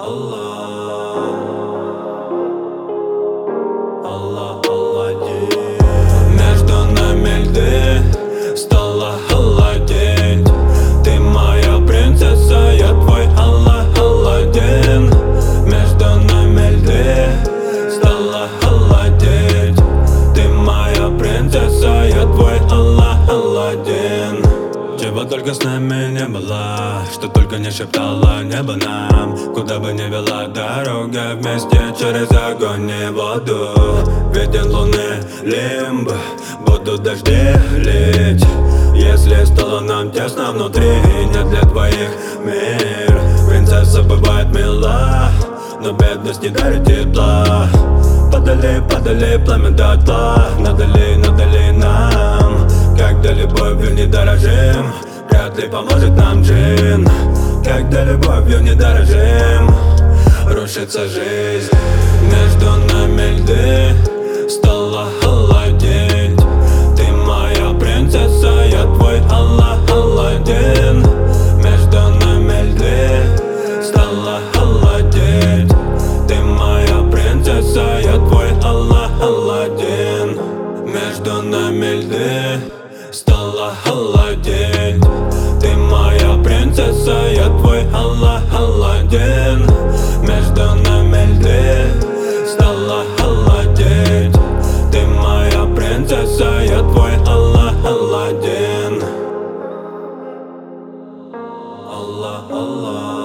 Аллах, Алладин. Между нами льды стало холодеть. Ты моя принцесса, я твой Аллах, Алладин. Между нами льды стало холодеть. Ты моя принцесса, я твой Аллах, Алладин. Чего только с нами не было, что только не шептало небо нам. Куда бы ни вела дорога, вместе через огонь и воду. Виден луны лимб, будут дожди лить. Если стало нам тесно внутри, не для двоих мир. Принцесса бывает мила, но бедность не дарит тепла. Подали, подали пламя дотла, надали, надали нам. Когда любовью не дорожим, вряд ли поможет нам джин. Когда любовью не дорожим, рушится жизнь. Между нами льды стало холодеть. Ты моя принцесса, я твой Аллах, Алладин. Между нами льды стало холодеть. Ты моя принцесса, я твой Аллах, Алладин. Между нами льды стало холодеть. Ты моя принцесса, я твой Аллах, Алладин. Между нами льды стало холодеть. Ты моя принцесса, я твой Аллах, Алладин. Аллах, Аллах.